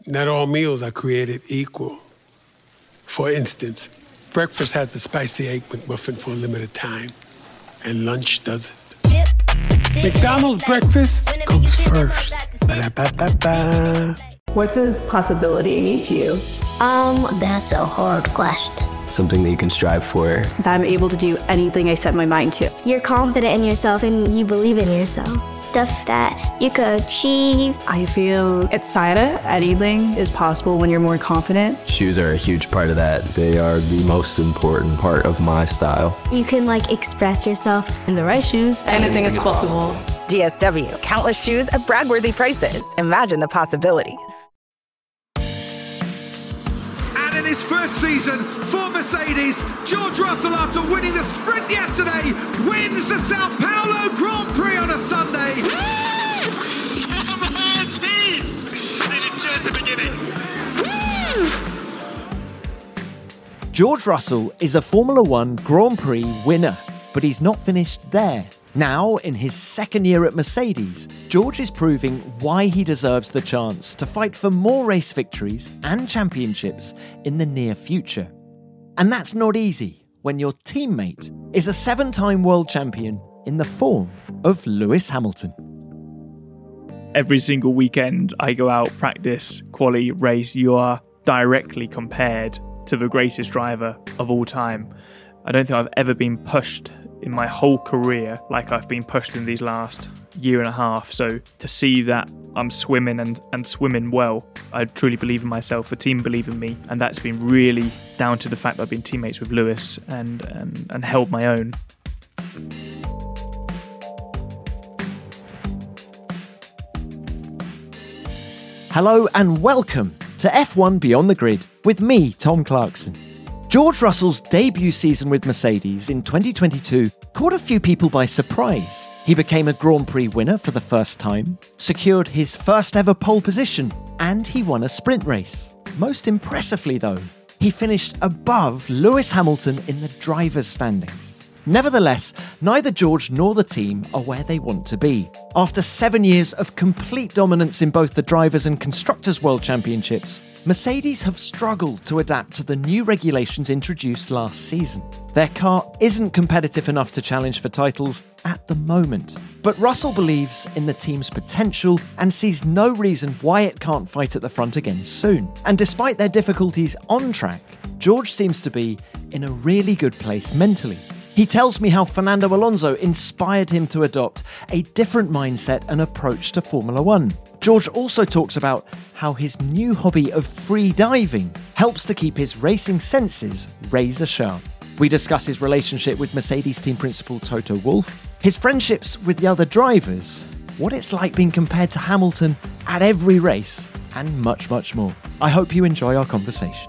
Not all meals are created equal. For instance, breakfast has the spicy egg McMuffin for a limited time, and lunch doesn't. McDonald's breakfast comes first. Ba-da-ba-ba-ba. What does possibility mean to you? That's a hard question. Something that you can strive for. That I'm able to do anything I set my mind to. You're confident in yourself and you believe in yourself. Stuff that you could achieve. I feel excited. Anything is possible when you're more confident. Shoes are a huge part of that. They are the most important part of my style. You can express yourself. In the right shoes, anything is possible. DSW, countless shoes at brag-worthy prices. Imagine the possibilities. And in his first season for Mercedes, George Russell, after winning the sprint yesterday, wins the Sao Paulo Grand Prix on a Sunday. Team! This is just the beginning. George Russell is a Formula One Grand Prix winner, but he's not finished there. Now, in his second year at Mercedes, George is proving why he deserves the chance to fight for more race victories and championships in the near future. And that's not easy when your teammate is a 7-time world champion in the form of Lewis Hamilton. Every single weekend I go out, practice, quali, race, you are directly compared to the greatest driver of all time. I don't think I've ever been pushed in my whole career like I've been pushed in these last year and a half. So to see that I'm swimming and swimming well, I truly believe in myself, the team believe in me, and that's been really down to the fact that I've been teammates with Lewis and held my own. Hello and welcome to F1 Beyond the Grid with me, Tom Clarkson. George Russell's debut season with Mercedes in 2022 caught a few people by surprise. He became a Grand Prix winner for the first time, secured his first ever pole position, and he won a sprint race. Most impressively though, he finished above Lewis Hamilton in the driver's standings. Nevertheless, neither George nor the team are where they want to be. After 7 years of complete dominance in both the Drivers' and Constructors' World Championships, Mercedes have struggled to adapt to the new regulations introduced last season. Their car isn't competitive enough to challenge for titles at the moment, but Russell believes in the team's potential and sees no reason why it can't fight at the front again soon. And despite their difficulties on track, George seems to be in a really good place mentally. He tells me how Fernando Alonso inspired him to adopt a different mindset and approach to Formula One. George also talks about how his new hobby of free diving helps to keep his racing senses razor sharp. We discuss his relationship with Mercedes team principal Toto Wolff, his friendships with the other drivers, what it's like being compared to Hamilton at every race, and much, much more. I hope you enjoy our conversation.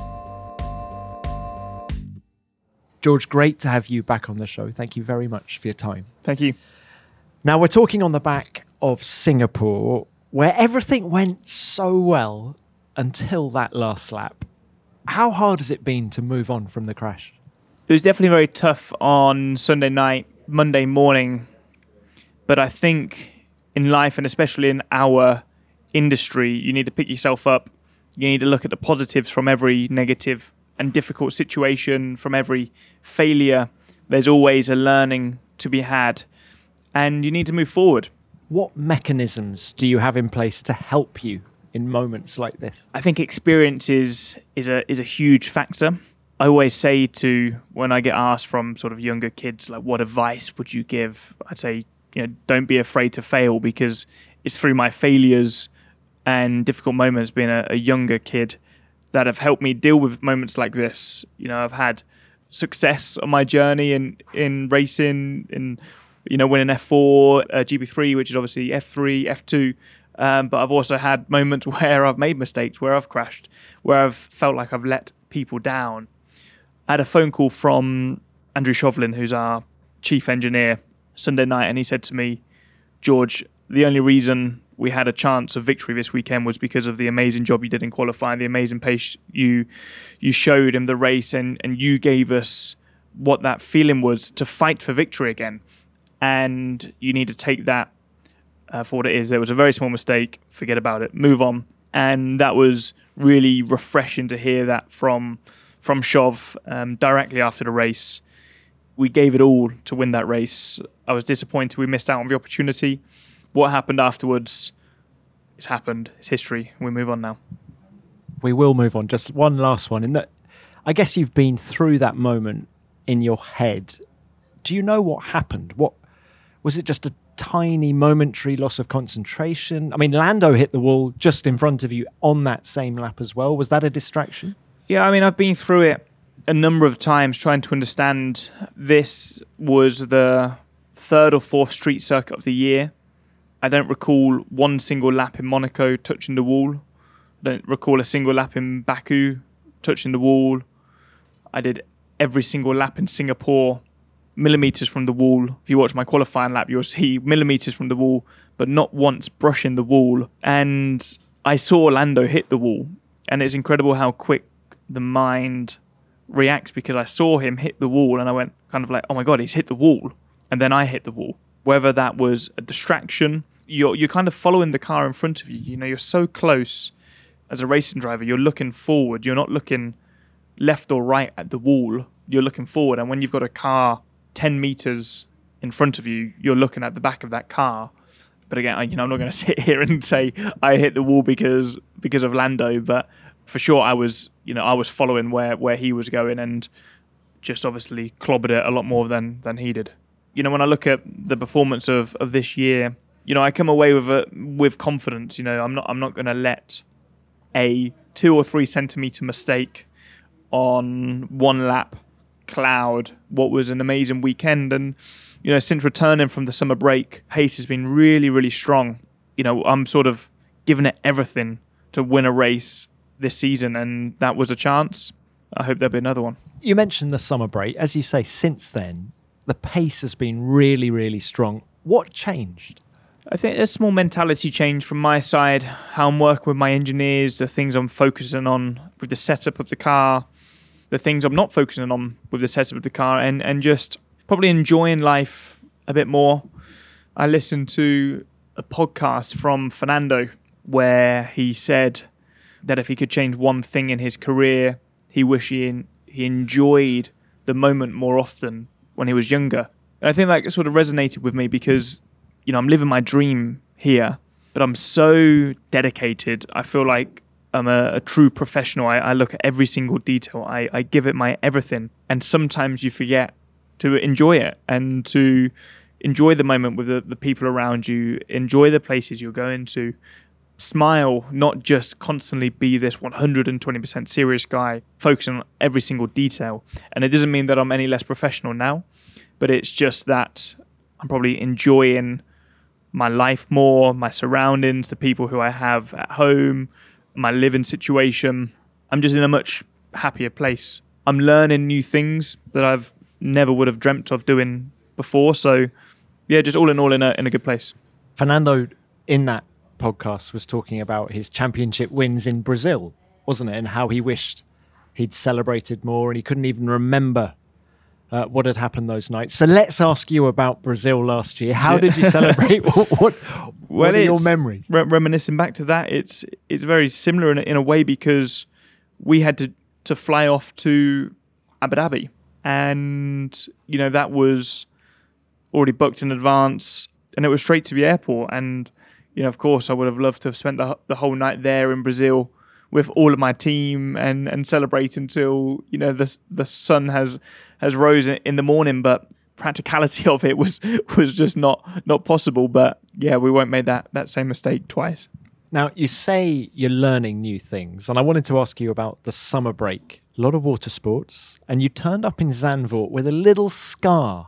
George, great to have you back on the show. Thank you very much for your time. Thank you. Now, we're talking on the back of Singapore, where everything went so well until that last lap. How hard has it been to move on from the crash? It was definitely very tough on Sunday night, Monday morning. But I think in life, and especially in our industry, you need to pick yourself up. You need to look at the positives from every negative and difficult situation, from every failure. There's always a learning to be had, and you need to move forward. What mechanisms do you have in place to help you in moments like this? I think experience is a huge factor. I always say to, when I get asked from sort of younger kids, like, what advice would you give? I'd say, don't be afraid to fail, because it's through my failures and difficult moments being a younger kid that have helped me deal with moments like this. I've had success on my journey in racing, in winning F4, GP3, which is obviously F3, F2. But I've also had moments where I've made mistakes, where I've crashed, where I've felt like I've let people down. I had a phone call from Andrew Chauvelin, who's our chief engineer, Sunday night, and he said to me, George, the only reason we had a chance of victory this weekend was because of the amazing job you did in qualifying, the amazing pace you showed in the race, and you gave us what that feeling was to fight for victory again. And you need to take that for what it is. There was a very small mistake, forget about it, move on, And that was really refreshing to hear that from Shov directly after the race. We gave it all to win that race. I was disappointed we missed out on the opportunity. What happened afterwards, it's happened. It's history. We move on now. We will move on. Just one last one. In that, I guess you've been through that moment in your head. Do you know what happened? What was it? Just a tiny momentary loss of concentration? I mean, Lando hit the wall just in front of you on that same lap as well. Was that a distraction? Yeah, I mean, I've been through it a number of times trying to understand. This was the third or fourth street circuit of the year. I don't recall one single lap in Monaco touching the wall. I don't recall a single lap in Baku touching the wall. I did every single lap in Singapore, millimetres from the wall. If you watch my qualifying lap, you'll see millimetres from the wall, but not once brushing the wall. And I saw Lando hit the wall, and it's incredible how quick the mind reacts, because I saw him hit the wall and I went kind of like, oh my God, he's hit the wall. And then I hit the wall. Whether that was a distraction, you're kind of following the car in front of you. You know, you're so close as a racing driver. You're looking forward. You're not looking left or right at the wall. You're looking forward. And when you've got a car 10 meters in front of you, you're looking at the back of that car. But again, I'm not going to sit here and say I hit the wall because of Lando, but for sure I was following where he was going and just obviously clobbered it a lot more than he did. You know, when I look at the performance of this year, you know, I come away with confidence. You know, I'm not going to let a 2 or 3 centimeter mistake on one lap cloud what was an amazing weekend. And you know, since returning from the summer break, pace has been really, really strong. You know, I'm sort of giving it everything to win a race this season, and that was a chance. I hope there'll be another one. You mentioned the summer break. As you say, since then, the pace has been really, really strong. What changed? I think there's a small mentality change from my side, how I'm working with my engineers, the things I'm focusing on with the setup of the car, the things I'm not focusing on with the setup of the car, and just probably enjoying life a bit more. I listened to a podcast from Fernando where he said that if he could change one thing in his career, he wished he enjoyed the moment more often when he was younger. And I think that sort of resonated with me because, you know, I'm living my dream here, but I'm so dedicated. I feel like I'm a true professional. I look at every single detail. I give it my everything. And sometimes you forget to enjoy it and to enjoy the moment with the people around you, enjoy the places you're going to, smile, not just constantly be this 120% serious guy, focusing on every single detail. And it doesn't mean that I'm any less professional now, but it's just that I'm probably enjoying my life more, my surroundings, the people who I have at home, my living situation. I'm just in a much happier place. I'm learning new things that I've never would have dreamt of doing before. So yeah, just all in all in a good place. Fernando in that podcast was talking about his championship wins in Brazil, wasn't it? And how he wished he'd celebrated more and he couldn't even remember what had happened those nights. So let's ask you about Brazil last year. How did you celebrate? What are your memories? Reminiscing back to that, it's very similar in a way because we had to fly off to Abu Dhabi. And, you know, that was already booked in advance and it was straight to the airport. And, you know, of course, I would have loved to have spent the whole night there in Brazil with all of my team and celebrate until, you know, the sun has rose in the morning. But practicality of it was just not possible. But yeah, we won't make that same mistake twice. Now, you say you're learning new things, and I wanted to ask you about the summer break. A lot of water sports, and you turned up in Zandvoort with a little scar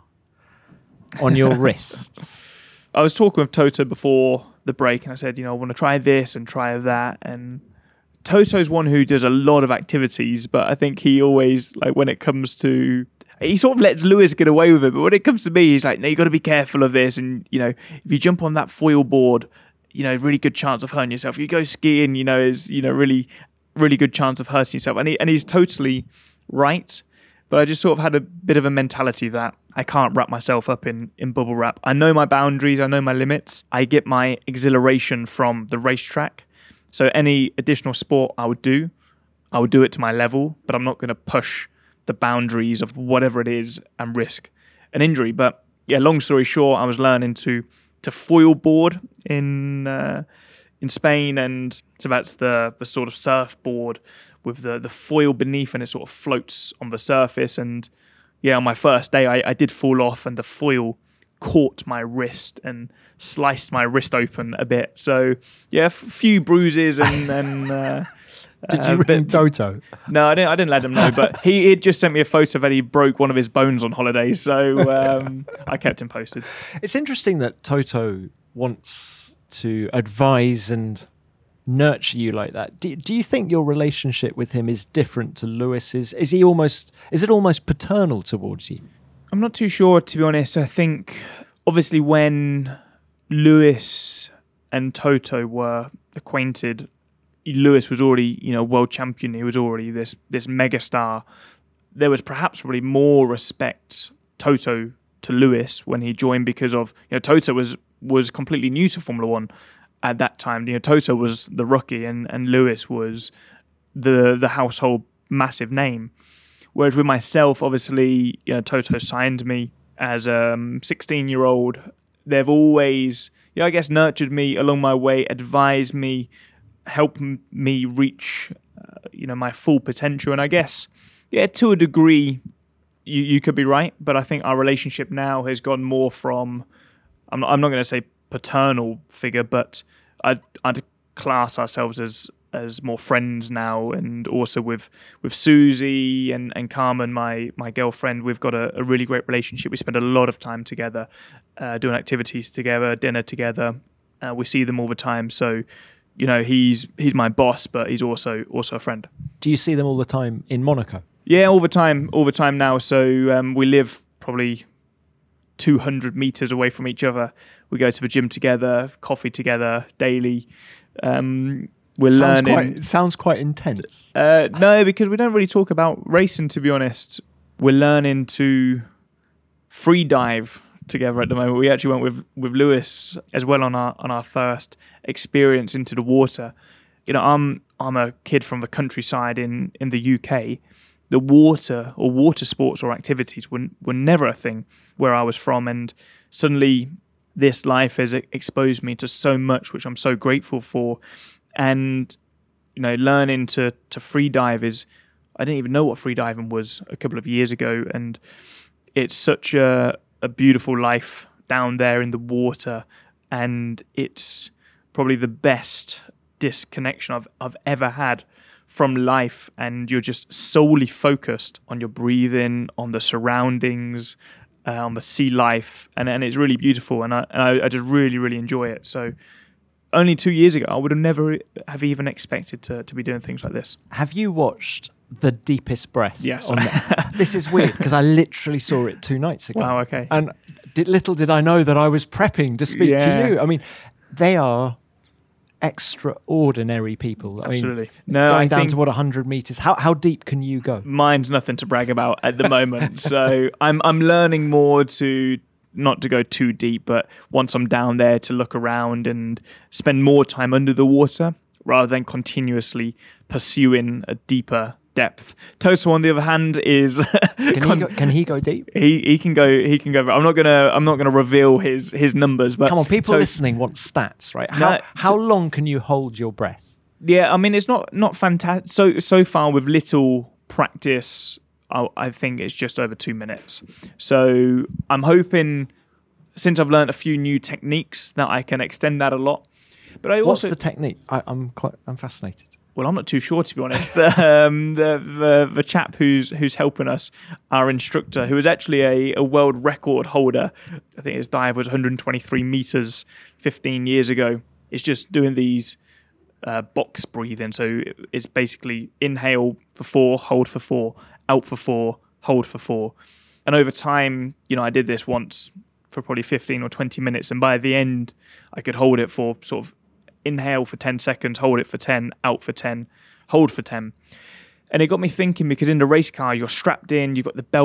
on your wrist. I was talking with Toto before the break, and I said, you know, I want to try this and try that. And Toto's one who does a lot of activities, but I think he always, like, when it comes to, he sort of lets Lewis get away with it, but when it comes to me, he's like, no, you got to be careful of this. And, you know, if you jump on that foil board, you know, really good chance of hurting yourself. If you go skiing, you know, is, you know, really, really good chance of hurting yourself. And he's totally right. But I just sort of had a bit of a mentality that I can't wrap myself up in bubble wrap. I know my boundaries. I know my limits. I get my exhilaration from the racetrack. So any additional sport I would do it to my level, but I'm not going to push the boundaries of whatever it is and risk an injury. But yeah, long story short, I was learning to foil board in Spain, and so that's the sort of surfboard with the foil beneath, and it sort of floats on the surface. And yeah, on my first day, I did fall off, and the foil caught my wrist and sliced my wrist open a bit. So yeah, a few bruises and Did you ring Toto? No, I didn't let him know, but he had just sent me a photo that he broke one of his bones on holiday, so I kept him posted. It's interesting that Toto wants to advise and nurture you like that. Do you think your relationship with him is different to Lewis's? Is it almost paternal towards you? I'm not too sure, to be honest. I think, obviously, when Lewis and Toto were acquainted, Lewis was already, world champion. He was already this megastar. There was perhaps probably more respect Toto to Lewis when he joined, because of Toto was completely new to Formula One at that time. Toto was the rookie, and Lewis was the household massive name. Whereas with myself, obviously, Toto signed me as a 16-year-old. They've always, I guess, nurtured me along my way, advised me, help me reach, my full potential. And I guess, to a degree, you could be right. But I think our relationship now has gone more from, I'm not going to say paternal figure, but I'd class ourselves as more friends now. And also with Susie and Carmen, my girlfriend, we've got a really great relationship. We spend a lot of time together, doing activities together, dinner together. We see them all the time. So, he's my boss, but he's also a friend. Do you see them all the time in Monaco? Yeah, all the time now. So we live probably 200 meters away from each other. We go to the gym together, coffee together daily. We're learning. Sounds quite intense. No, because we don't really talk about racing, to be honest. We're learning to free dive together at the moment. We actually went with Lewis as well on our first experience into the water. I'm a kid from the countryside in the UK. The water or water sports or activities were never a thing where I was from, and suddenly this life has exposed me to so much, which I'm so grateful for. And learning to free dive I didn't even know what free diving was a couple of years ago, and it's such a beautiful life down there in the water, and it's probably the best disconnection I've ever had from life, and you're just solely focused on your breathing, on the surroundings, on the sea life, and it's really beautiful, and I just really, really enjoy it. So only 2 years ago, I would have never have even expected to be doing things like this. Have you watched The Deepest Breath? Yes. This is weird because I literally saw it 2 nights ago. Wow, okay. And little did I know that I was prepping to speak to you. I mean, they are extraordinary people. Absolutely. Going down to 100 meters. How deep can you go? Mine's nothing to brag about at the moment. So I'm learning more to not to go too deep, but once I'm down there to look around and spend more time under the water rather than continuously pursuing a deeper depth. Toto, on the other hand, is can he go deep? He can go. I'm not gonna reveal his numbers, but come on, people listening want stats, right? How long can you hold your breath? Yeah, I mean, it's not fantastic. So far with little practice, I think it's just over 2 minutes. So I'm hoping, since I've learned a few new techniques, that I can extend that a lot. But what's the technique? I'm fascinated. Well, I'm not too sure, to be honest. The chap who's helping us, our instructor, who is actually a world record holder, I think his dive was 123 meters 15 years ago, is just doing these box breathing. So it's basically inhale for 4, hold for 4, out for 4, hold for 4. And over time, I did this once for probably 15 or 20 minutes. And by the end, I could hold it for sort of inhale for 10 seconds, hold it for 10, out for 10, hold for 10. And it got me thinking, because in the race car, you're strapped in, you've got the belt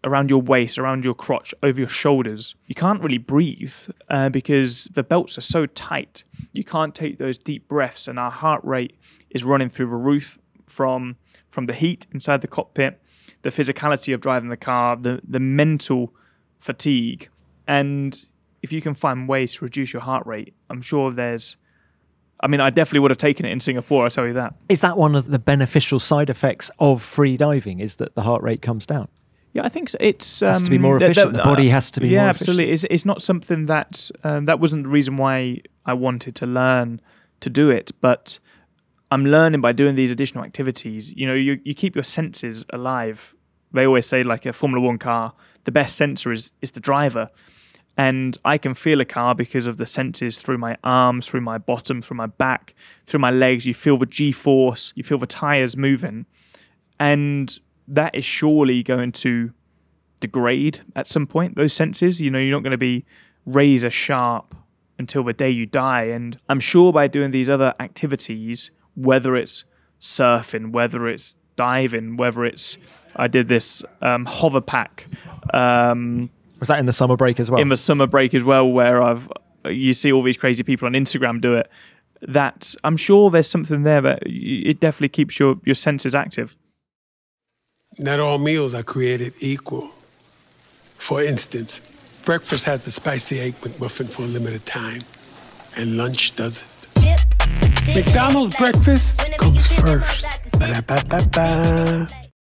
around your waist, around your crotch, over your shoulders. You can't really breathe because the belts are so tight. You can't take those deep breaths, and our heart rate is running through the roof from the heat inside the cockpit, the physicality of driving the car, the mental fatigue. And if you can find ways to reduce your heart rate, I'm sure I definitely would have taken it in Singapore, I'll tell you that. Is that one of the beneficial side effects of free diving, is that the heart rate comes down? Yeah, I think so. It's has to be more efficient. The body has to be more efficient. Yeah, absolutely. It's not something that wasn't the reason why I wanted to learn to do it, but I'm learning by doing these additional activities. You know, you keep your senses alive. They always say, like a Formula One car, the best sensor is the driver. And I can feel a car because of the senses through my arms, through my bottom, through my back, through my legs. You feel the G-force, you feel the tyres moving. And that is surely going to degrade at some point, those senses. You know, you're not going to be razor sharp until the day you die. And I'm sure by doing these other activities, whether it's surfing, whether it's diving, whether it's... I did this hover pack... was that in the summer break as well? In the summer break as well, where you see all these crazy people on Instagram do it. That I'm sure there's something there that it definitely keeps your senses active. Not all meals are created equal. For instance, breakfast has the spicy egg McMuffin for a limited time, and lunch doesn't. McDonald's breakfast comes first. Ba-da-ba-ba-ba.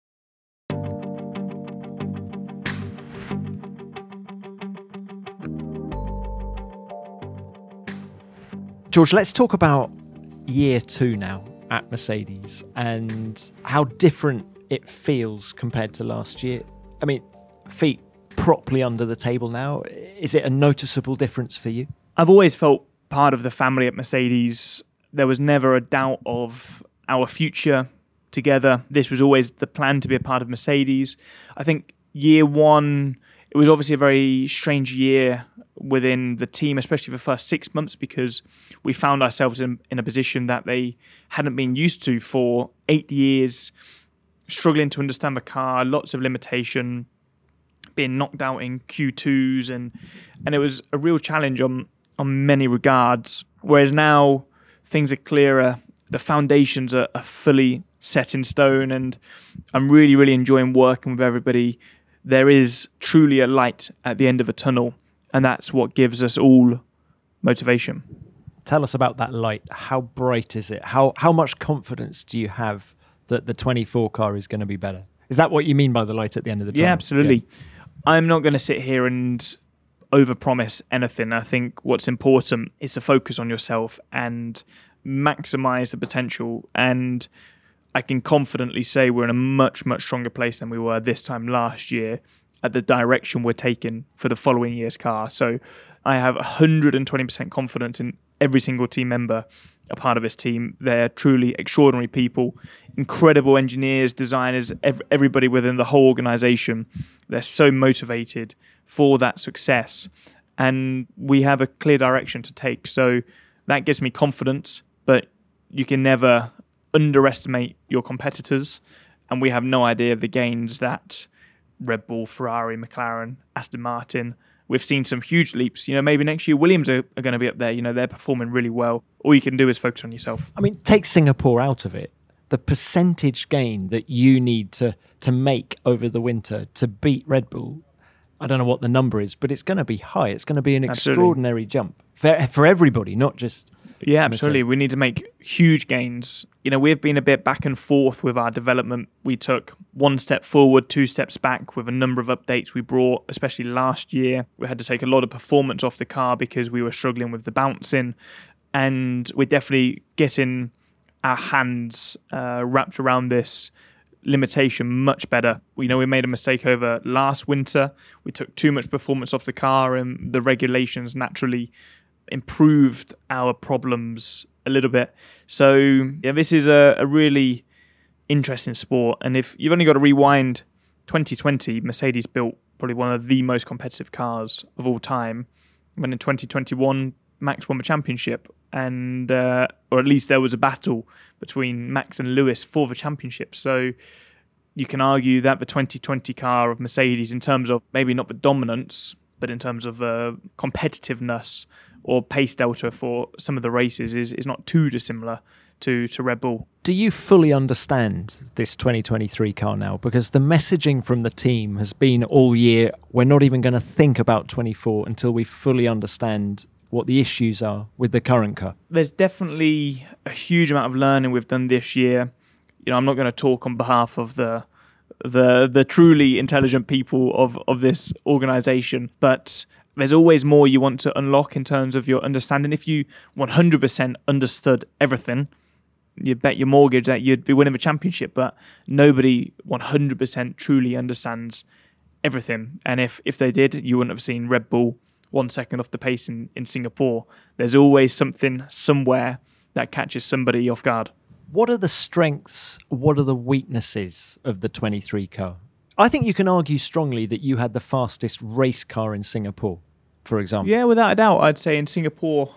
George, let's talk about year 2 now at Mercedes and how different it feels compared to last year. I mean, feet properly under the table now. Is it a noticeable difference for you? I've always felt part of the family at Mercedes. There was never a doubt of our future together. This was always the plan to be a part of Mercedes. I think year 1, it was obviously a very strange year within the team, especially the first 6 months, because we found ourselves in a position that they hadn't been used to for 8 years, struggling to understand the car, lots of limitation, being knocked out in Q2s, and it was a real challenge on many regards. Whereas now things are clearer, the foundations are fully set in stone, and I'm really, really enjoying working with everybody. There is truly a light at the end of a tunnel, and that's what gives us all motivation. Tell us about that light. How bright is it? How much confidence do you have that the 24 car is going to be better? Is that what you mean by the light at the end of the tunnel? Yeah, absolutely. Yeah. I'm not going to sit here and overpromise anything. I think what's important is to focus on yourself and maximize the potential. And I can confidently say we're in a much, much stronger place than we were this time last year at the direction we're taking for the following year's car. So I have 120% confidence in every single team member a part of this team. They're truly extraordinary people, incredible engineers, designers, everybody within the whole organization. They're so motivated for that success, and we have a clear direction to take. So that gives me confidence, but you can never underestimate your competitors, and we have no idea of the gains that Red Bull, Ferrari, McLaren, Aston Martin, we've seen some huge leaps. You know, maybe next year Williams are going to be up there. You know, they're performing really well. All you can do is focus on yourself. I mean, take Singapore out of it. The percentage gain that you need to make over the winter to beat Red Bull, I don't know what the number is, but it's going to be high. It's going to be an extraordinary jump for everybody, not just... Yeah, absolutely. We need to make huge gains. You know, we've been a bit back and forth with our development. We took 1 step forward, 2 steps back with a number of updates we brought, especially last year. We had to take a lot of performance off the car because we were struggling with the bouncing. And we're definitely getting our hands wrapped around this limitation much better. You know, we made a mistake over last winter. We took too much performance off the car, and the regulations naturally improved our problems a little bit. So yeah, this is a really interesting sport. And if you've only got to rewind 2020, Mercedes built probably one of the most competitive cars of all time. When in 2021, Max won the championship, and or at least there was a battle between Max and Lewis for the championship. So you can argue that the 2020 car of Mercedes, in terms of maybe not the dominance, but in terms of competitiveness or pace delta for some of the races, is not too dissimilar to Red Bull. Do you fully understand this 2023 car now? Because the messaging from the team has been all year, we're not even going to think about 24 until we fully understand what the issues are with the current car. There's definitely a huge amount of learning we've done this year. I'm not going to talk on behalf of the truly intelligent people of this organisation, but there's always more you want to unlock in terms of your understanding. If you 100% understood everything, you'd bet your mortgage that you'd be winning the championship, but nobody 100% truly understands everything. And if they did, you wouldn't have seen Red Bull 1 second off the pace in Singapore. There's always something somewhere that catches somebody off guard. What are the strengths, what are the weaknesses of the 23 car? I think you can argue strongly that you had the fastest race car in Singapore, for example. Yeah, without a doubt. I'd say in Singapore,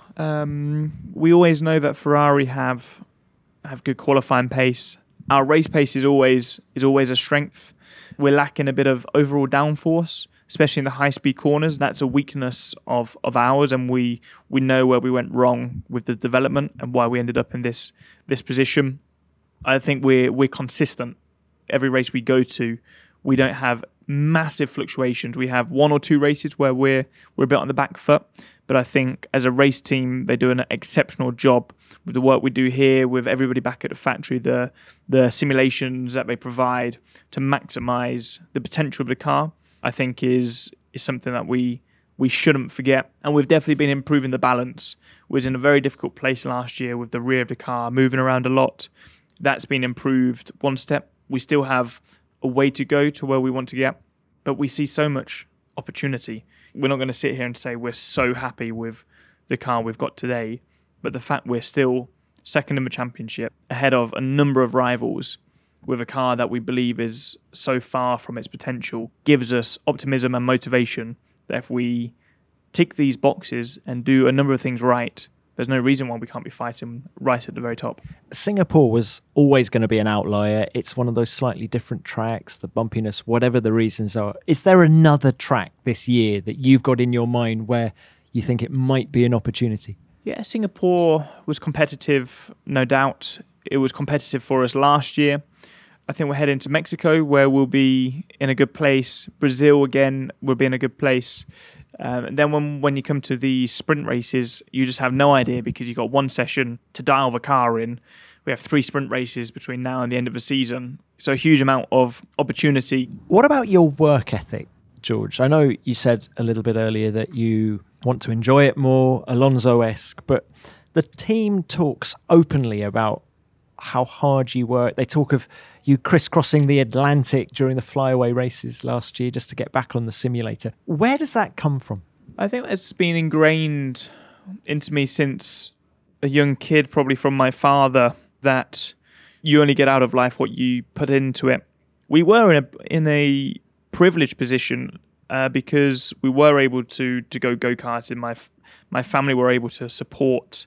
we always know that Ferrari have good qualifying pace. Our race pace is always a strength. We're lacking a bit of overall downforce, especially in the high-speed corners. That's a weakness of ours, and we know where we went wrong with the development and why we ended up in this position. I think we're consistent. Every race we go to, we don't have massive fluctuations. We have 1 or 2 races where we're a bit on the back foot, but I think as a race team, they do an exceptional job with the work we do here, with everybody back at the factory, the simulations that they provide to maximise the potential of the car. I think is something that we shouldn't forget. And we've definitely been improving the balance. We was in a very difficult place last year with the rear of the car moving around a lot. That's been improved one step. We still have a way to go to where we want to get, but we see so much opportunity. We're not going to sit here and say we're so happy with the car we've got today, but the fact we're still second in the championship, ahead of a number of rivals, with a car that we believe is so far from its potential, gives us optimism and motivation that if we tick these boxes and do a number of things right, there's no reason why we can't be fighting right at the very top. Singapore was always going to be an outlier. It's one of those slightly different tracks, the bumpiness, whatever the reasons are. Is there another track this year that you've got in your mind where you think it might be an opportunity? Yeah, Singapore was competitive, no doubt. It was competitive for us last year. I think we're heading to Mexico, where we'll be in a good place. Brazil, again, will be in a good place. And then when you come to the sprint races, you just have no idea because you've got one session to dial the car in. We have 3 sprint races between now and the end of the season. So a huge amount of opportunity. What about your work ethic, George? I know you said a little bit earlier that you want to enjoy it more, Alonso-esque, but the team talks openly about how hard you work. They talk of you crisscrossing the Atlantic during the flyaway races last year just to get back on the simulator. Where does that come from? I think that's been ingrained into me since a young kid, probably from my father, that you only get out of life what you put into it. We were in a privileged position because we were able to go go-karting. My family were able to support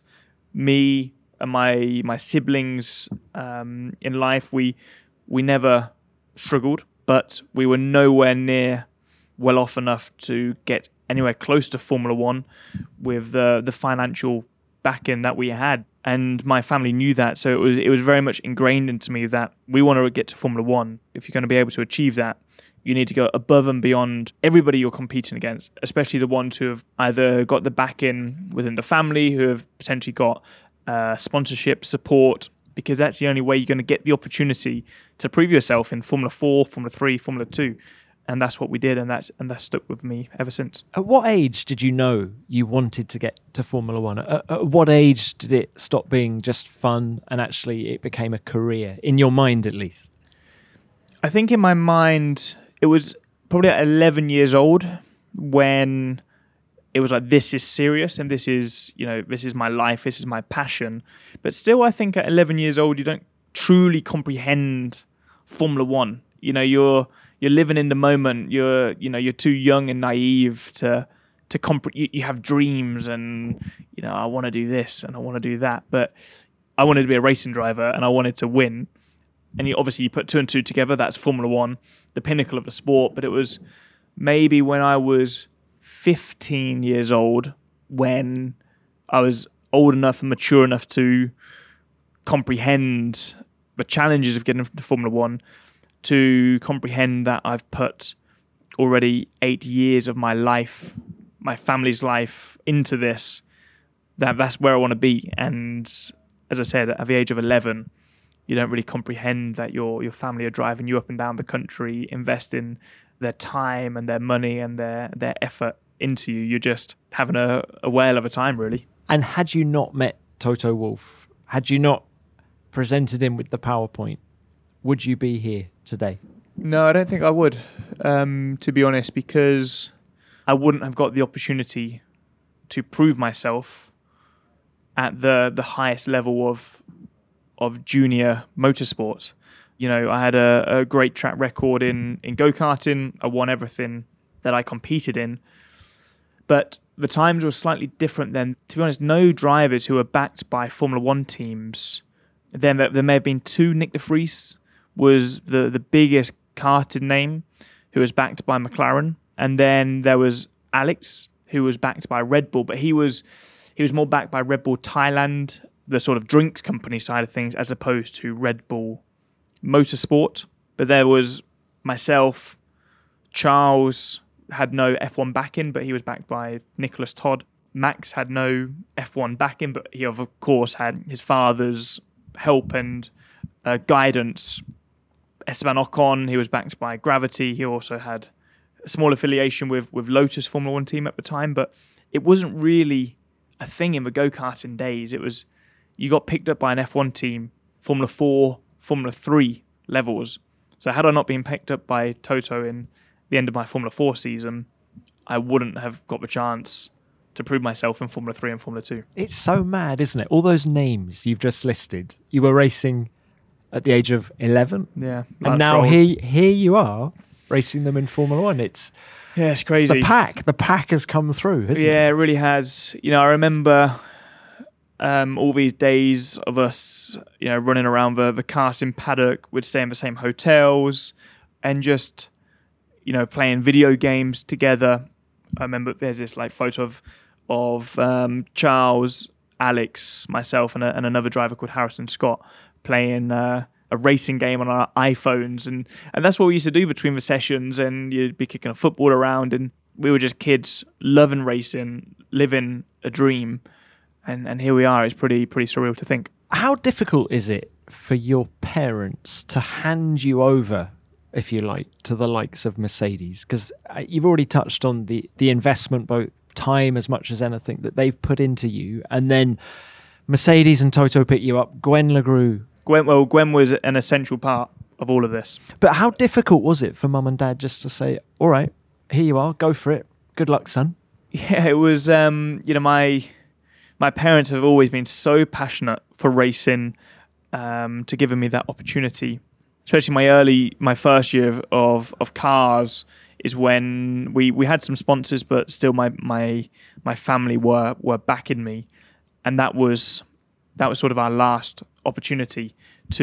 me and my siblings in life. We never struggled, but we were nowhere near well off enough to get anywhere close to Formula One with the financial backing that we had. And my family knew that, so it was very much ingrained into me that we want to get to Formula One. If you're going to be able to achieve that, you need to go above and beyond everybody you're competing against, especially the ones who have either got the backing within the family, who have potentially got sponsorship support, because that's the only way you're going to get the opportunity to prove yourself in Formula 4, Formula 3, Formula 2. And that's what we did, and that stuck with me ever since. At what age did you know you wanted to get to Formula One? At what age did it stop being just fun and actually it became a career, in your mind at least? I think in my mind, it was probably at 11 years old when it was like, this is serious and this is my life, this is my passion. But still, I think at 11 years old, you don't truly comprehend Formula One. You're living in the moment. You're too young and naive to you have dreams and I want to do this and I want to do that. But I wanted to be a racing driver and I wanted to win. and you put two and two together, that's Formula One, the pinnacle of the sport. But it was maybe when I was 15 years old, when I was old enough and mature enough to comprehend the challenges of getting into Formula One, to comprehend that I've put already 8 years of my life, my family's life, into this, that's where I want to be. And as I said, at the age of 11, you don't really comprehend that your family are driving you up and down the country, investing their time and their money and their effort into you. You're just having a whale of a time, really. And had you not met Toto Wolff, had you not presented him with the PowerPoint, would you be here today? No, I don't think I would, to be honest, because I wouldn't have got the opportunity to prove myself at the highest level of junior motorsport. You know, I had a great track record in go-karting. I won everything that I competed in. But the times were slightly different then. To be honest, no drivers who were backed by Formula One teams. There may have been two. Nick de Vries was the biggest karting name who was backed by McLaren. And then there was Alex, who was backed by Red Bull, but he was more backed by Red Bull Thailand, the sort of drinks company side of things, as opposed to Red Bull Motorsport. But there was myself. Charles had no F1 backing, but he was backed by Nicholas Todd. Max had no F1 backing, but he of course had his father's help and guidance. Esteban Ocon, he was backed by Gravity. He also had a small affiliation with Lotus Formula One team at the time, but it wasn't really a thing in the go-karting days. It was, you got picked up by an F1 team, Formula 4, Formula 3 levels. So had I not been picked up by Toto in the end of my Formula 4 season, I wouldn't have got the chance to prove myself in Formula 3 and Formula 2. It's so mad, isn't it? All those names you've just listed, you were racing at the age of 11. Yeah. And now here you are racing them in Formula 1. It's crazy. It's the pack. The pack has come through, hasn't it? Yeah, it really has. You know, I remember all these days of us, you know, running around the karting paddock. We'd stay in the same hotels and just, you know, playing video games together. I remember there's this like photo of Charles, Alex, myself, and another driver called Harrison Scott playing a racing game on our iPhones, and that's what we used to do between the sessions. And you'd be kicking a football around, and we were just kids loving racing, living a dream. And here we are. It's pretty surreal to think. How difficult is it for your parents to hand you over, if you like, to the likes of Mercedes? Because you've already touched on the investment, both time as much as anything, that they've put into you. And then Mercedes and Toto pick you up. Gwen Legru. Gwen was an essential part of all of this. But how difficult was it for mum and dad just to say, all right, here you are, go for it. Good luck, son. Yeah, it was, you know, my parents have always been so passionate for racing, to giving me that opportunity. Especially my first year of cars is when we had some sponsors, but still my family were backing me, and that was sort of our last opportunity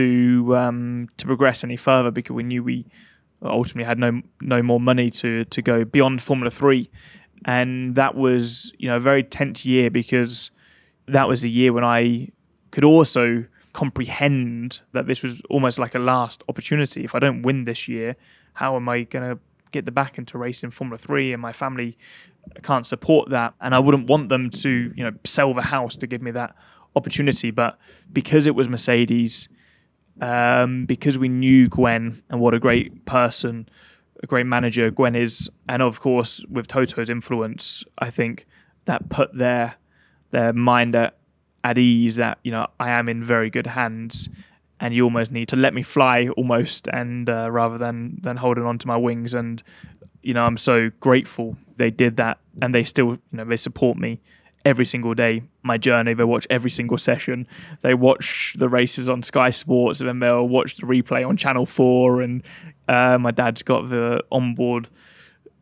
to progress any further, because we knew we ultimately had no more money to go beyond Formula 3, and that was, you know, a very tense year, because that was the year when I could also comprehend that this was almost like a last opportunity. If I don't win this year, how am I going to get the back into racing Formula 3? And my family can't support that, and I wouldn't want them to, you know, sell the house to give me that opportunity. But because it was Mercedes, because we knew Gwen and what a great person, a great manager Gwen is, and of course with Toto's influence, I think that put their mind at ease that, you know, I am in very good hands, and you almost need to let me fly almost, and rather than holding on to my wings. And, you know, I'm so grateful they did that, and they still, you know, they support me every single day, my journey. They watch every single session. They watch the races on Sky Sports, and then they'll watch the replay on Channel 4. And my dad's got the onboard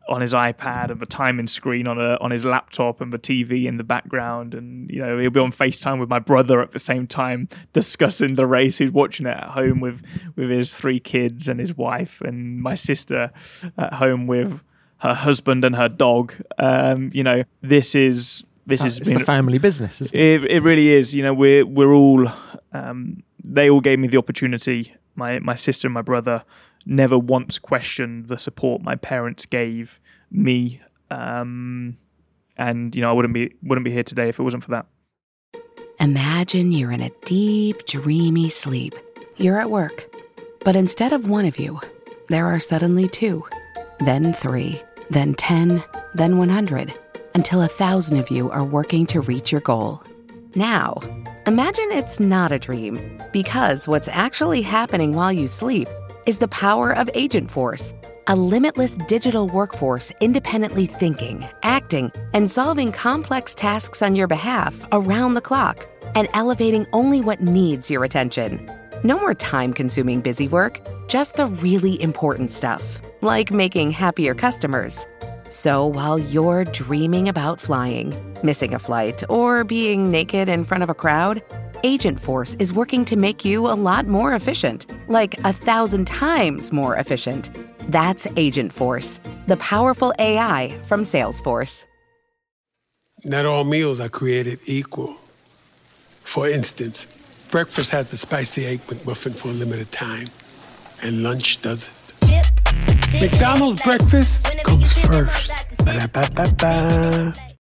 on his iPad and the timing screen on his laptop and the TV in the background, and he'll be on FaceTime with my brother at the same time discussing the race, who's watching it at home with his 3 kids and his wife, and my sister at home with her husband and her dog. This is the family business, isn't it? It really is. We're all they all gave me the opportunity. My sister and my brother never once questioned the support my parents gave me, and I wouldn't be here today if it wasn't for that. Imagine you're in a deep, dreamy sleep. You're at work, but instead of one of you, there are suddenly 2, then 3, then 10, then 100, until 1,000 of you are working to reach your goal. Now, imagine it's not a dream, because what's actually happening while you sleep is the power of Agentforce, a limitless digital workforce independently thinking, acting, and solving complex tasks on your behalf around the clock, and elevating only what needs your attention. No more time-consuming busy work, just the really important stuff, like making happier customers. So while you're dreaming about flying, missing a flight, or being naked in front of a crowd, Agentforce is working to make you a lot more efficient, like 1,000 times more efficient. That's Agentforce, the powerful AI from Salesforce. Not all meals are created equal. For instance, breakfast has the spicy egg McMuffin for a limited time, and lunch doesn't. McDonald's breakfast comes first. Ba-da-ba-ba-ba.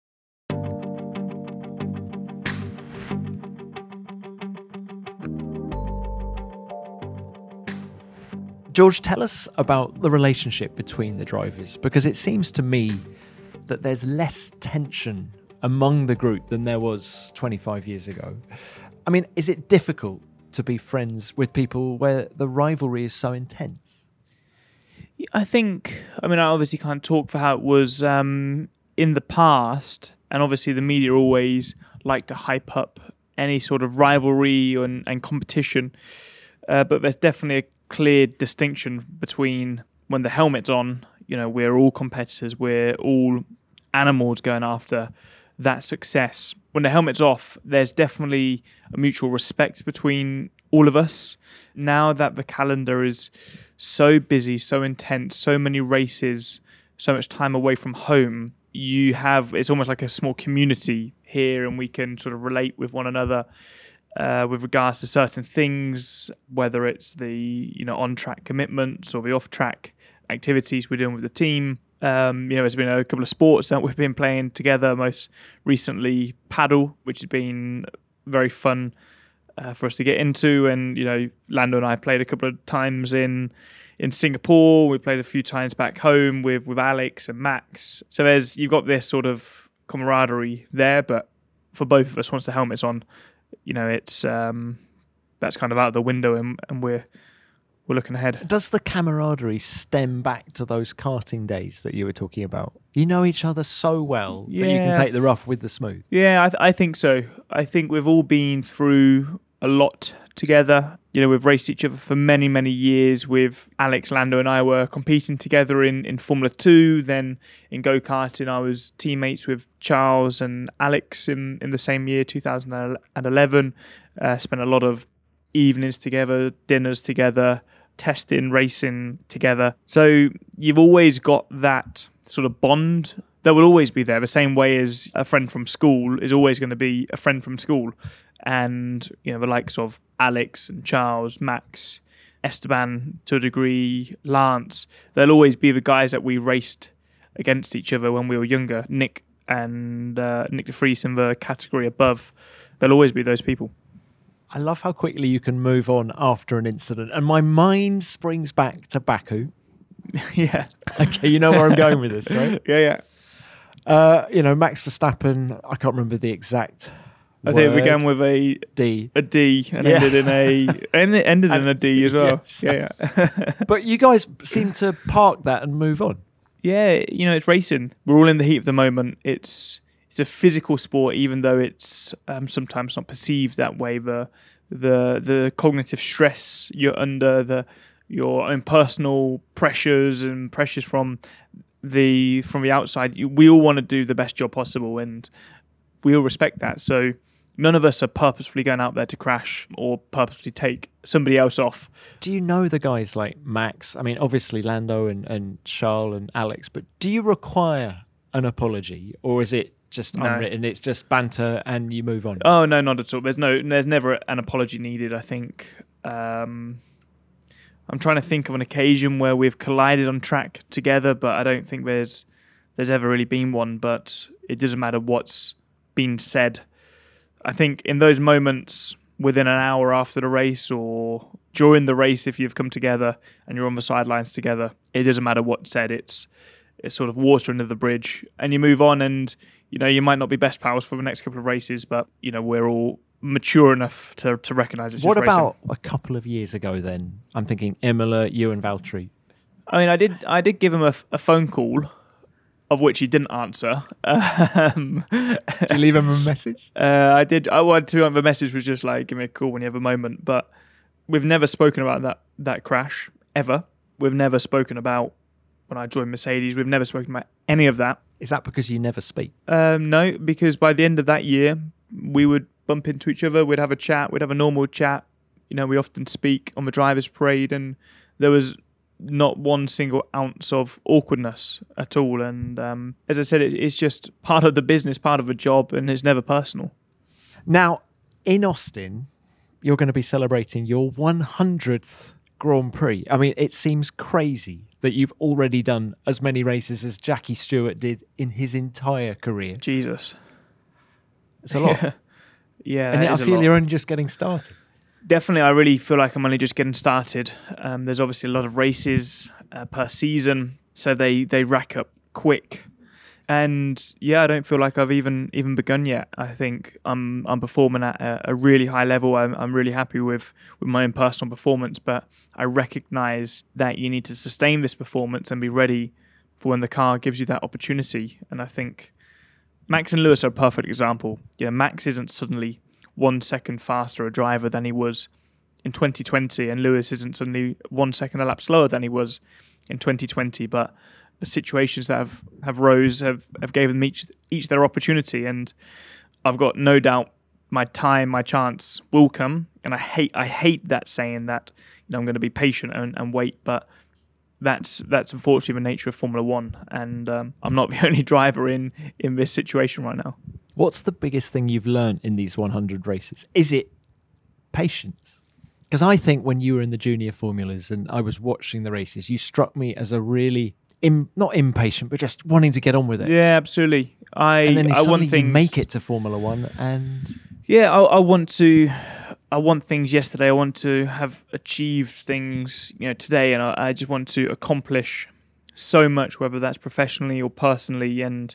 George, tell us about the relationship between the drivers, because it seems to me that there's less tension among the group than there was 25 years ago. I mean, is it difficult to be friends with people where the rivalry is so intense? I obviously can't talk for how it was in the past, and obviously the media always like to hype up any sort of rivalry and competition, but there's definitely a clear distinction between when the helmet's on, we're all competitors, we're all animals going after that success. When the helmet's off, there's definitely a mutual respect between all of us. Now that the calendar is so busy, so intense, so many races, so much time away from home, it's almost like a small community here, and we can sort of relate with one another with regards to certain things, whether it's the on-track commitments or the off-track activities we're doing with the team. There's been a couple of sports that we've been playing together, most recently paddle, which has been very fun for us to get into. And, Lando and I played a couple of times in Singapore. We played a few times back home with Alex and Max. So you've got this sort of camaraderie there, but for both of us, once the helmet's on, it's that's kind of out the window, and we're looking ahead. Does the camaraderie stem back to those karting days that you were talking about? You know each other so well that you can take the rough with the smooth. Yeah, I think so. I think we've all been through a lot together. We've raced each other for many, many years. With Alex, Lando and I were competing together in Formula 2. Then in go-karting, I was teammates with Charles and Alex in the same year, 2011. Spent a lot of evenings together, dinners together, testing, racing together. So you've always got that sort of bond that will always be there. The same way as a friend from school is always going to be a friend from school. And, the likes of Alex and Charles, Max, Esteban to a degree, Lance, they'll always be the guys that we raced against each other when we were younger. Nick and Nick de Vries in the category above, they'll always be those people. I love how quickly you can move on after an incident, and my mind springs back to Baku. Yeah. Okay, you know where I'm going with this, right? Yeah. Max Verstappen, I can't remember the exact I think we began with a D, and ended in a D as well. Yes. Yeah. But you guys seem to park that and move on. Yeah, it's racing. We're all in the heat of the moment. It's a physical sport, even though it's sometimes not perceived that way. The cognitive stress you're under, your own personal pressures and pressures from from the outside, we all want to do the best job possible, and we all respect that. So none of us are purposefully going out there to crash or purposefully take somebody else off. Do you know the guys like Max? I mean, obviously Lando and Charles and Alex, but do you require an apology, or is it just unwritten? It's just banter and you move on? Oh, no, not at all. There's never an apology needed, I think. I'm trying to think of an occasion where we've collided on track together, but I don't think there's ever really been one. But it doesn't matter what's been said. I think in those moments within an hour after the race or during the race, if you've come together and you're on the sidelines together, it doesn't matter what's said. It's sort of water under the bridge and you move on, and you might not be best pals for the next couple of races, but we're all mature enough to recognise it's just racing. What about racing. a couple of years ago then? I'm thinking Imola, you and Valtteri. I mean, I did give him a phone call, of which he didn't answer. Did you leave him a message? I did. The message was just like, give me a call when you have a moment. But we've never spoken about that crash, ever. We've never spoken about when I joined Mercedes. We've never spoken about any of that. Is that because you never speak? No, because by the end of that year, we would bump into each other. We'd have a chat. We'd have a normal chat. We often speak on the drivers' parade, and there was not one single ounce of awkwardness at all. And as I said, it's just part of the business, part of the job, and it's never personal. Now, in Austin, you're going to be celebrating your 100th Grand Prix. I mean, it seems crazy that you've already done as many races as Jackie Stewart did in his entire career. Jesus. It's a lot. Yeah, and I feel you're only just getting started. Definitely, I really feel like I'm only just getting started. There's obviously a lot of races per season, so they rack up quick. And yeah, I don't feel like I've even begun yet. I think I'm performing at a really high level. I'm really happy with my own personal performance, but I recognise that you need to sustain this performance and be ready for when the car gives you that opportunity. And I think Max and Lewis are a perfect example. Max isn't suddenly 1 second faster a driver than he was in 2020, and Lewis isn't suddenly 1 second a lap slower than he was in 2020. But the situations that have rose have given them each their opportunity, and I've got no doubt my chance will come. And I hate that saying that I'm going to be patient and wait, but that's unfortunately the nature of Formula One, and I'm not the only driver in this situation right now. What's the biggest thing you've learned in these 100 races? Is it patience? Because I think when you were in the junior formulas and I was watching the races, you struck me as a really not impatient, but just wanting to get on with it. Yeah, absolutely. And then I want things. You make it to Formula One, and yeah, I want things yesterday. I want to have achieved things, today, and I just want to accomplish so much, whether that's professionally or personally. And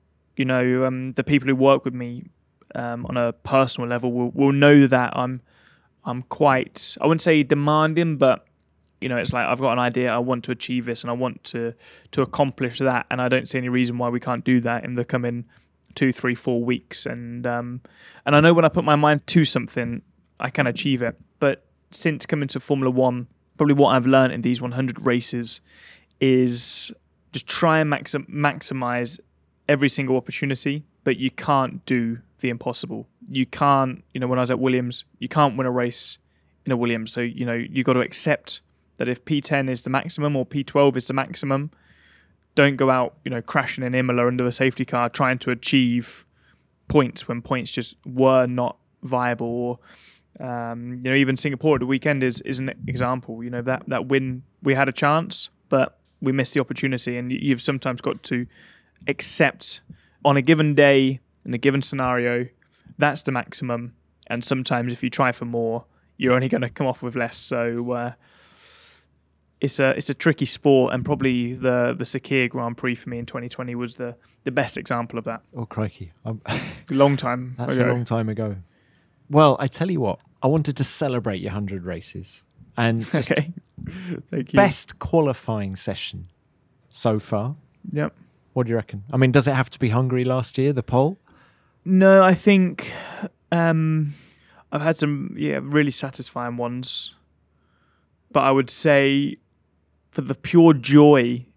the people who work with me on a personal level will know that I'm quite, I wouldn't say demanding, but it's like I've got an idea, I want to achieve this, and I want to accomplish that, and I don't see any reason why we can't do that in the coming 2, 3, 4 weeks. And I know when I put my mind to something, I can achieve it. But since coming to Formula One, probably what I've learned in these 100 races is just try and maximize every single opportunity, but you can't do the impossible. You can't, when I was at Williams, you can't win a race in a Williams. So, you got to accept that if P10 is the maximum or P12 is the maximum, don't go out, crashing in Imola under a safety car trying to achieve points when points just were not viable. Or, even Singapore at the weekend is an example. That win, we had a chance, but we missed the opportunity. And you've sometimes got to accept on a given day, in a given scenario, that's the maximum. And sometimes if you try for more, you're only going to come off with less. So it's a tricky sport, and probably the Sakhir Grand Prix for me in 2020 was the best example of that. Oh, crikey. Long time That's ago. a long time ago. Well, I tell you what, I wanted to celebrate your 100 races. And just okay. Thank you. Best qualifying session so far. Yep. What do you reckon? I mean, does it have to be Hungary last year, the pole? No, I think I've had some really satisfying ones. But I would say for the pure joy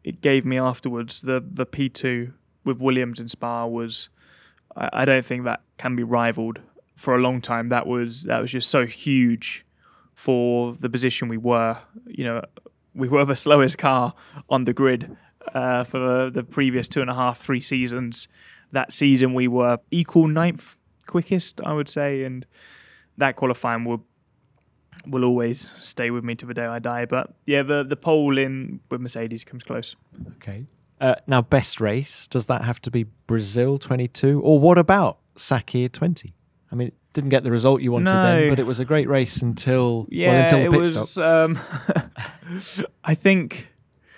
it gave me afterwards, the P2 with Williams in Spa was, I don't think that can be rivaled for a long time. That was just so huge for the position we were. We were the slowest car on the grid for the previous 2.5-3 seasons. That season we were equal 9th quickest, I would say, and that qualifying will always stay with me to the day I die. But yeah, the pole in with Mercedes comes close. Okay. Now, best race, does that have to be Brazil 22? Or what about Sakir 20? I mean, it didn't get the result you wanted then, but it was a great race until the pit stop. I think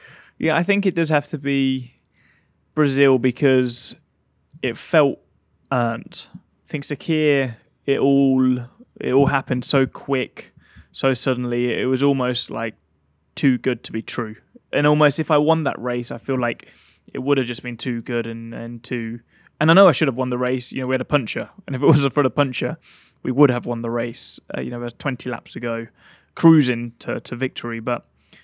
it does have to be Brazil because it felt earned. I think Sakir, it all happened so quick, so suddenly. It was almost like too good to be true. And almost if I won that race, I feel like it would have just been too good and too... And I know I should have won the race. We had a puncher. And if it wasn't for the puncher, we would have won the race. There's 20 laps to go, cruising to victory. But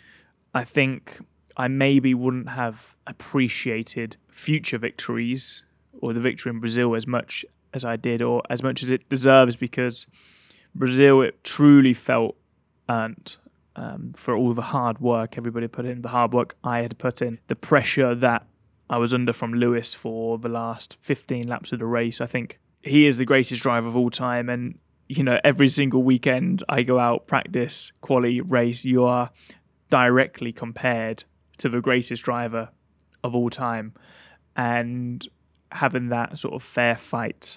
I think I maybe wouldn't have appreciated future victories or the victory in Brazil as much as I did or as much as it deserves, because Brazil, it truly felt earned. For all the hard work everybody put in, the hard work I had put in, the pressure that I was under from Lewis for the last 15 laps of the race. I think he is the greatest driver of all time, and every single weekend I go out, practice, quali, race, you are directly compared to the greatest driver of all time, and having that sort of fair fight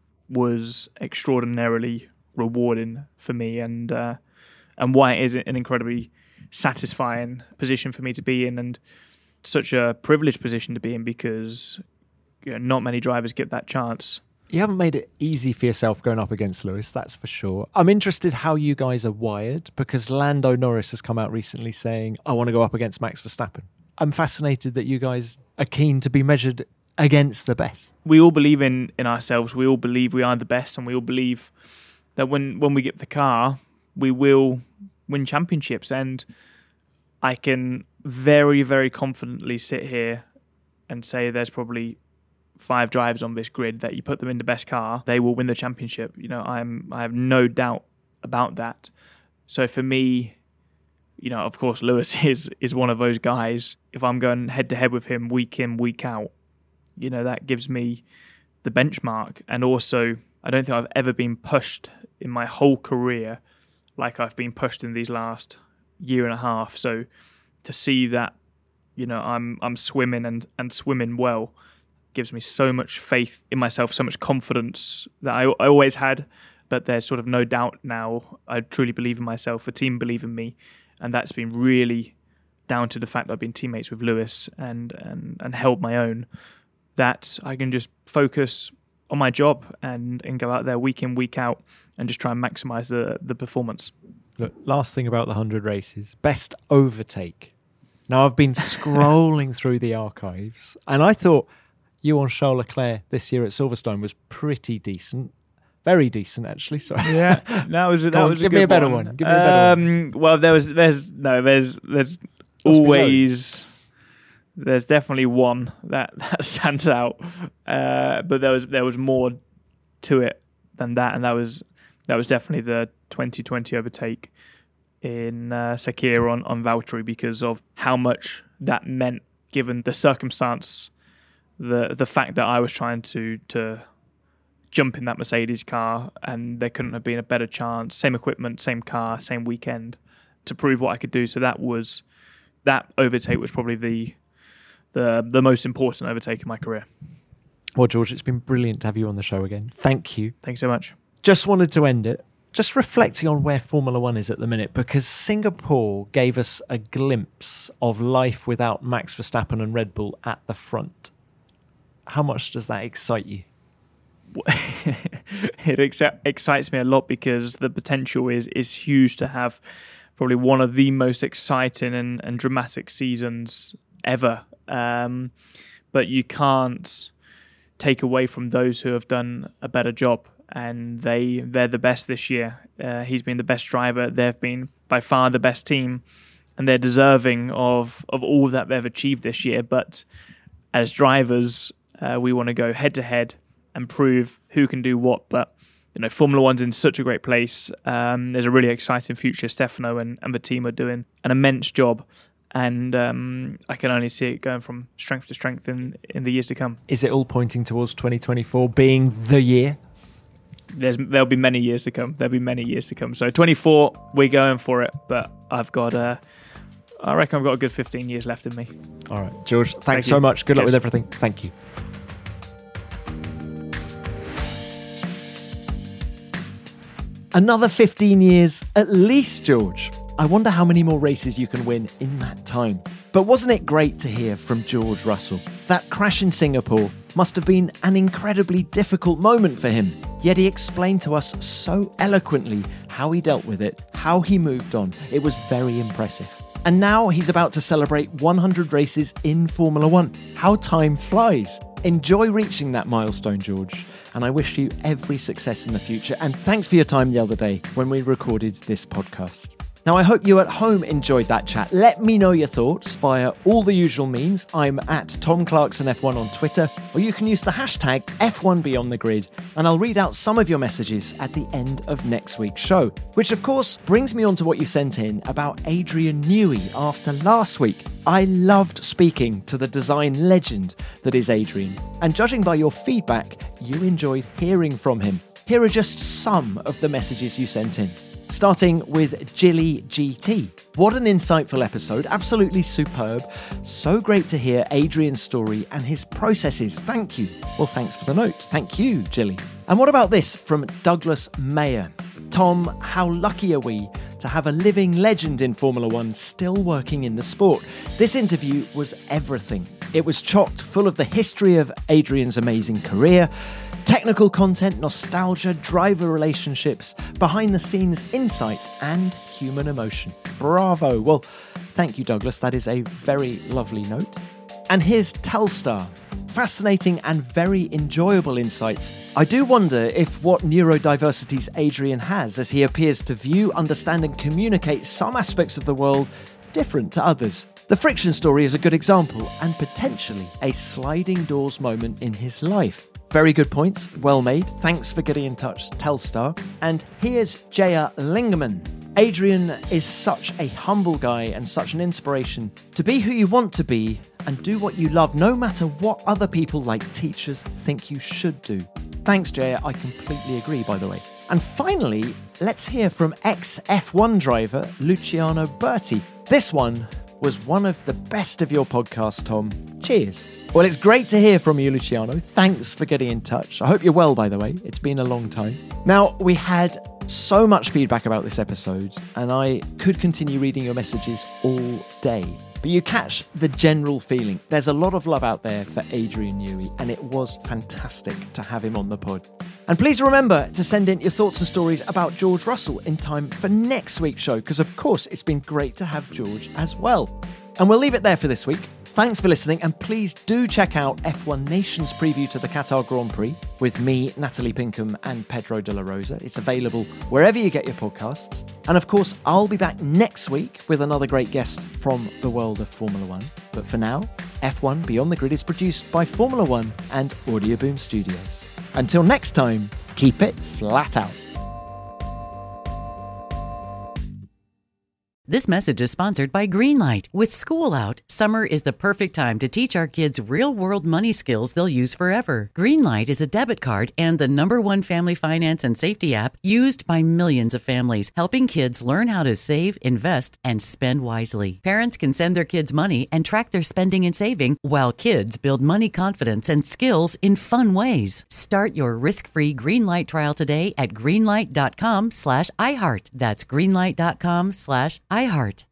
was extraordinarily rewarding for me, and why it is an incredibly satisfying position for me to be in, and such a privileged position to be in, because not many drivers get that chance. You haven't made it easy for yourself going up against Lewis, that's for sure. I'm interested how you guys are wired, because Lando Norris has come out recently saying, I want to go up against Max Verstappen. I'm fascinated that you guys are keen to be measured against the best. We all believe in ourselves. We all believe we are the best, and we all believe that when we get the car, we will win championships. And I can very, very confidently sit here and say there's probably 5 drivers on this grid that you put them in the best car, they will win the championship. I have no doubt about that. So for me, of course, Lewis is one of those guys. If I'm going head to head with him week in, week out, that gives me the benchmark. And also, I don't think I've ever been pushed in my whole career like I've been pushed in these last year and a half. So to see that, I'm swimming and swimming well gives me so much faith in myself, so much confidence that I always had, but there's sort of no doubt now. I truly believe in myself. The team believe in me, and that's been really down to the fact that I've been teammates with Lewis and held my own, that I can just focus on my job and go out there week in, week out and just try and maximise the performance. Look, last thing about the 100 races, best overtake. Now, I've been scrolling through the archives, and I thought you on Charles Leclerc this year at Silverstone was pretty decent. Very decent, actually. Sorry. Yeah, that was a give good me a better one. Give me a better one. Well, there's always, there's definitely one that stands out, but there was more to it than that, and that was definitely the 2020 overtake in Sakir on Valtteri, because of how much that meant, given the circumstance, the fact that I was trying to jump in that Mercedes car, and there couldn't have been a better chance. Same equipment, same car, same weekend, to prove what I could do. So that overtake was probably the most important overtake in my career. Well, George, it's been brilliant to have you on the show again. Thank you. Thanks so much. Just wanted to end it just reflecting on where Formula One is at the minute, because Singapore gave us a glimpse of life without Max Verstappen and Red Bull at the front. How much does that excite you? It excites me a lot, because the potential is huge to have probably one of the most exciting and dramatic seasons ever. But you can't take away from those who have done a better job, and they're the best this year. He's been the best driver. They've been by far the best team, and they're deserving of all that they've achieved this year. But as drivers, we want to go head to head and prove who can do what. But Formula One's in such a great place. There's a really exciting future. Stefano and the team are doing an immense job. And I can only see it going from strength to strength in the years to come. Is it all pointing towards 2024 being the year? There'll be many years to come. So 24, we're going for it. But I reckon I've got a good 15 years left in me. All right, George, thanks so much. Good luck with everything. Thank you. Another 15 years at least, George. I wonder how many more races you can win in that time. But wasn't it great to hear from George Russell? That crash in Singapore must have been an incredibly difficult moment for him. Yet he explained to us so eloquently how he dealt with it, how he moved on. It was very impressive. And now he's about to celebrate 100 races in Formula One. How time flies. Enjoy reaching that milestone, George. And I wish you every success in the future. And thanks for your time the other day when we recorded this podcast. Now, I hope you at home enjoyed that chat. Let me know your thoughts via all the usual means. I'm at Tom Clarkson F1 on Twitter, or you can use the hashtag F1BeyondTheGrid, and I'll read out some of your messages at the end of next week's show. Which, of course, brings me on to what you sent in about Adrian Newey after last week. I loved speaking to the design legend that is Adrian, and judging by your feedback, you enjoyed hearing from him. Here are just some of the messages you sent in. Starting with Jilly GT. What an insightful episode, absolutely superb. So great to hear Adrian's story and his processes. Thank you. Well, thanks for the note. Thank you, Jilly. And what about this from Douglas Mayer? Tom, how lucky are we to have a living legend in Formula One still working in the sport? This interview was everything. It was chocked full of the history of Adrian's amazing career, technical content, nostalgia, driver relationships, behind-the-scenes insight, and human emotion. Bravo. Well, thank you, Douglas. That is a very lovely note. And here's Telstar. Fascinating and very enjoyable insights. I do wonder if what neurodiversities Adrian has as he appears to view, understand, and communicate some aspects of the world different to others. The friction story is a good example and potentially a sliding doors moment in his life. Very good points, well made. Thanks for getting in touch, Telstar. And here's Jaya Lingaman. Adrian is such a humble guy and such an inspiration to be who you want to be and do what you love, no matter what other people like teachers think you should do. Thanks, Jaya. I completely agree, by the way. And finally, let's hear from ex-F1 driver Luciano Berti. This one was one of the best of your podcasts, Tom. Cheers. Well, it's great to hear from you, Luciano. Thanks for getting in touch. I hope you're well, by the way. It's been a long time. Now, we had so much feedback about this episode, and I could continue reading your messages all day. But you catch the general feeling. There's a lot of love out there for Adrian Newey, and it was fantastic to have him on the pod. And please remember to send in your thoughts and stories about George Russell in time for next week's show, because of course it's been great to have George as well. And we'll leave it there for this week. Thanks for listening, and please do check out F1 Nation's preview to the Qatar Grand Prix with me, Natalie Pinkham, and Pedro de la Rosa. It's available wherever you get your podcasts. And of course, I'll be back next week with another great guest from the world of Formula One. But for now, F1 Beyond the Grid is produced by Formula One and Audioboom Studios. Until next time, keep it flat out. This message is sponsored by Greenlight. With school out, summer is the perfect time to teach our kids real-world money skills they'll use forever. Greenlight is a debit card and the #1 family finance and safety app used by millions of families, helping kids learn how to save, invest, and spend wisely. Parents can send their kids money and track their spending and saving, while kids build money confidence and skills in fun ways. Start your risk-free Greenlight trial today at greenlight.com/iHeart. That's greenlight.com/iHeart.